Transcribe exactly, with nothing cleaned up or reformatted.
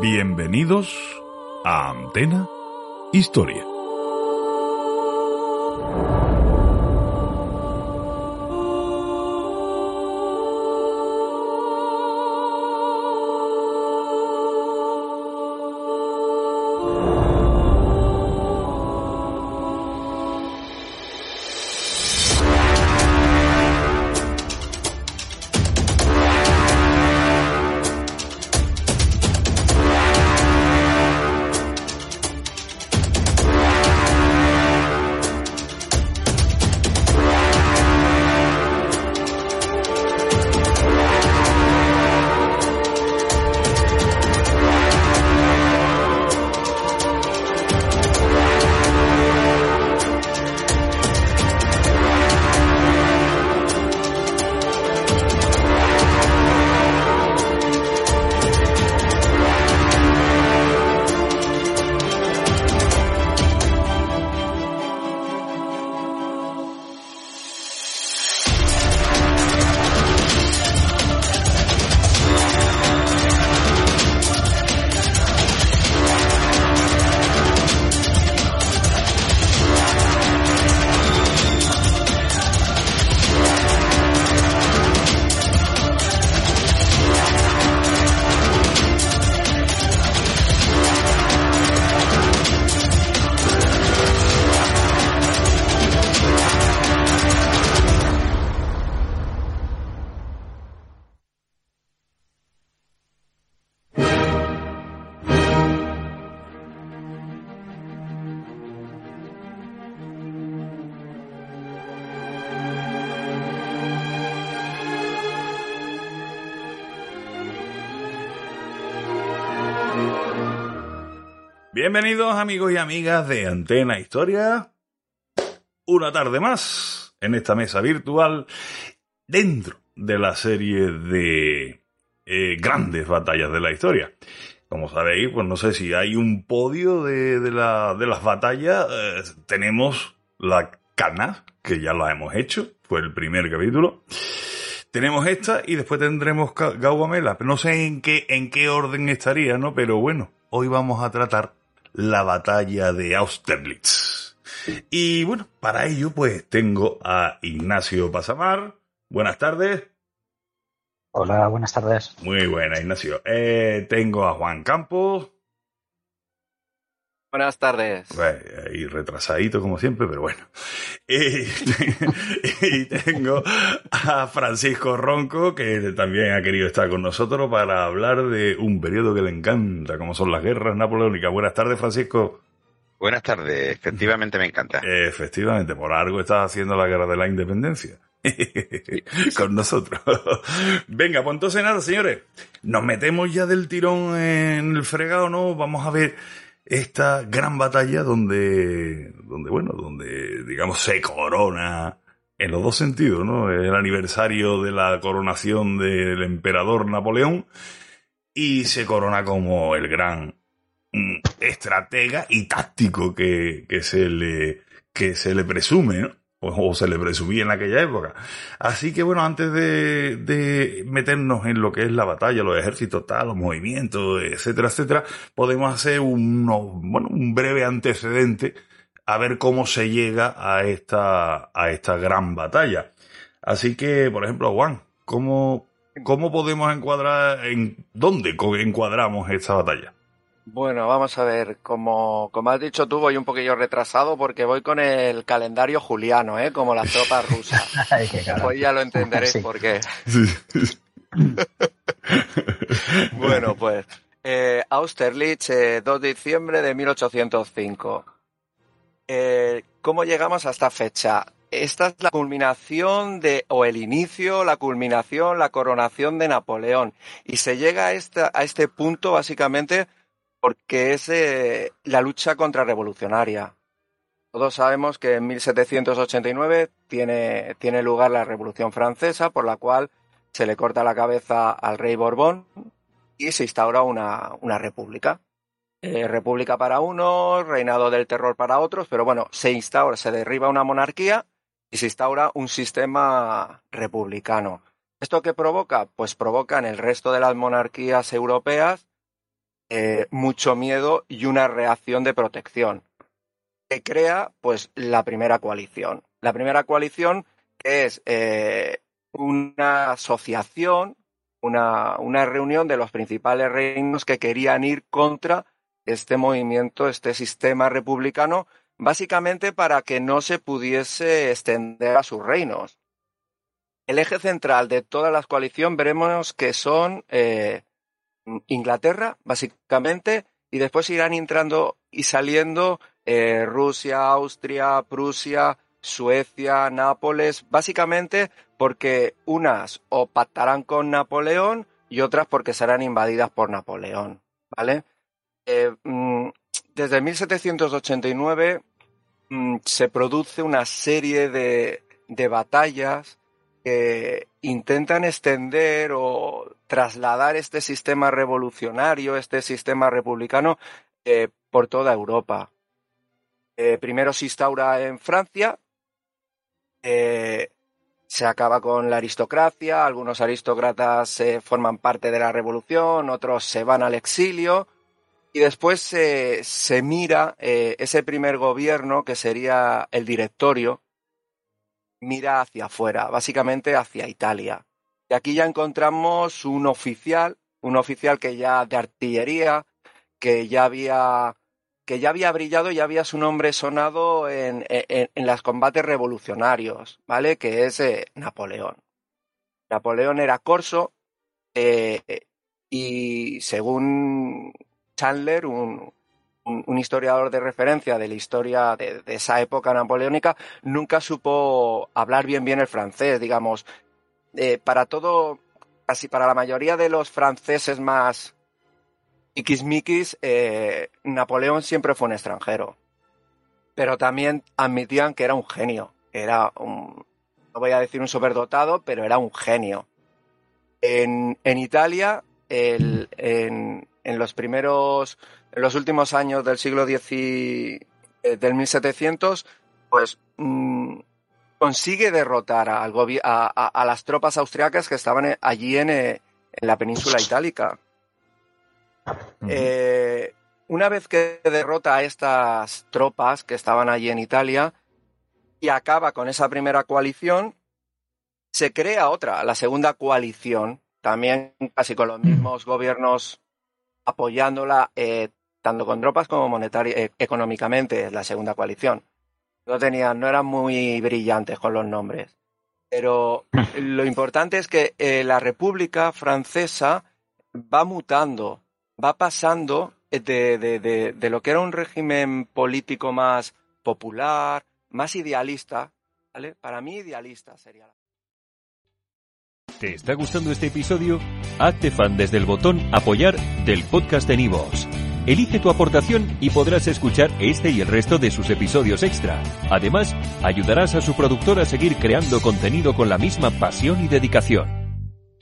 Bienvenidos a Antena Historia. Bienvenidos amigos y amigas de Antena Historia, una tarde más en esta mesa virtual dentro de la serie de eh, grandes batallas de la historia. Como sabéis, pues no sé si hay un podio de, de, la, de las batallas. Eh, tenemos la Cana, que ya la hemos hecho, fue el primer capítulo. Tenemos esta y después tendremos Gaugamela. No sé en qué, en qué orden estaría, ¿no? Pero bueno, hoy vamos a tratar la batalla de Austerlitz. Y bueno, para ello pues tengo a Ignacio Pasamar. Buenas tardes. Hola, buenas tardes. Muy buena, Ignacio. Eh, tengo a Juan Campos. Buenas tardes. Bueno, ahí retrasadito como siempre, pero bueno. Y, y tengo a Francisco Ronco, que también ha querido estar con nosotros para hablar de un periodo que le encanta, como son las guerras napoleónicas. Buenas tardes, Francisco. Buenas tardes, efectivamente me encanta. Efectivamente, por algo estás haciendo la guerra de la independencia. Con nosotros. Venga, pues entonces nada, señores. Nos metemos ya del tirón en el fregado, ¿no? Vamos a ver esta gran batalla donde, donde, bueno, donde, digamos, se corona en los dos sentidos, ¿no? El aniversario de la coronación del emperador Napoleón y se corona como el gran mm, estratega y táctico que, que se le, que se le presume, ¿no? O, o se le presumía en aquella época. Así que bueno, antes de, de meternos en lo que es la batalla, los ejércitos, tal, los movimientos, etcétera, etcétera, podemos hacer uno, bueno, un breve antecedente a ver cómo se llega a esta, a esta gran batalla. Así que, por ejemplo, Juan, ¿cómo, cómo podemos encuadrar, en dónde encuadramos esta batalla? Bueno, vamos a ver, como, como has dicho tú, voy un poquillo retrasado porque voy con el calendario juliano, ¿eh? Como las tropas rusas. Ay, qué cara. Pues ya lo entenderéis sí. Por qué. Sí. Bueno, pues, eh, Austerlitz, eh, dos de diciembre de mil ochocientos cinco. Eh, ¿Cómo llegamos a esta fecha? Esta es la culminación de, o el inicio, la culminación, la coronación de Napoleón. Y se llega a, esta, a este punto básicamente porque es eh, la lucha contrarrevolucionaria. Todos sabemos que en mil setecientos ochenta y nueve tiene, tiene lugar la Revolución Francesa, por la cual se le corta la cabeza al rey Borbón y se instaura una, una república. Eh, república para unos, reinado del terror para otros, pero bueno, se instaura, se derriba una monarquía y se instaura un sistema republicano. ¿Esto qué provoca? Pues provoca en el resto de las monarquías europeas eh, mucho miedo y una reacción de protección, que crea pues la primera coalición. La primera coalición es eh, una asociación, una, una reunión de los principales reinos que querían ir contra este movimiento, este sistema republicano, básicamente para que no se pudiese extender a sus reinos. El eje central de toda la coalición veremos que son eh, Inglaterra, básicamente, y después irán entrando y saliendo eh, Rusia, Austria, Prusia, Suecia, Nápoles, básicamente porque unas o pactarán con Napoleón y otras porque serán invadidas por Napoleón, ¿vale? Eh, desde mil setecientos ochenta y nueve mmm, se produce una serie de, de batallas que intentan extender o trasladar este sistema revolucionario, este sistema republicano, eh, por toda Europa. Eh, primero se instaura en Francia, eh, se acaba con la aristocracia, algunos aristócratas eh, forman parte de la revolución, otros se van al exilio, y después se, se mira eh, ese primer gobierno, que sería el Directorio, mira hacia afuera, básicamente hacia Italia. Y aquí ya encontramos un oficial, un oficial que ya de artillería, que ya había, que ya había brillado y ya había su nombre sonado en, en, en los combates revolucionarios, ¿vale? Que es eh, Napoleón. Napoleón era corso eh, y según Chandler, un, un, un historiador de referencia de la historia de, de esa época napoleónica, nunca supo hablar bien bien el francés, digamos. Eh, para todo, casi para la mayoría de los franceses más tiquismiquis, eh, Napoleón siempre fue un extranjero. Pero también admitían que era un genio. Era un, no voy a decir un superdotado, pero era un genio. En, en Italia, el, en, en los primeros, en los últimos años del siglo diez, eh, del mil setecientos, pues mmm, consigue derrotar al gobi- a, a, a las tropas austriacas que estaban allí en, en la península itálica. Uh-huh. Eh, una vez que derrota a estas tropas que estaban allí en Italia y acaba con esa primera coalición, se crea otra, la segunda coalición, también casi con los mismos gobiernos apoyándola, eh, tanto con tropas como monetaria, eh, económicamente, la segunda coalición. No tenían, no eran muy brillantes con los nombres. Pero lo importante es que eh, la República Francesa va mutando, va pasando de, de, de, de lo que era un régimen político más popular, más idealista, ¿vale? Para mí idealista sería. ¿Te está gustando este episodio? Hazte fan desde el botón Apoyar del podcast de Nivos. Elige tu aportación y podrás escuchar este y el resto de sus episodios extra. Además, ayudarás a su productor a seguir creando contenido con la misma pasión y dedicación.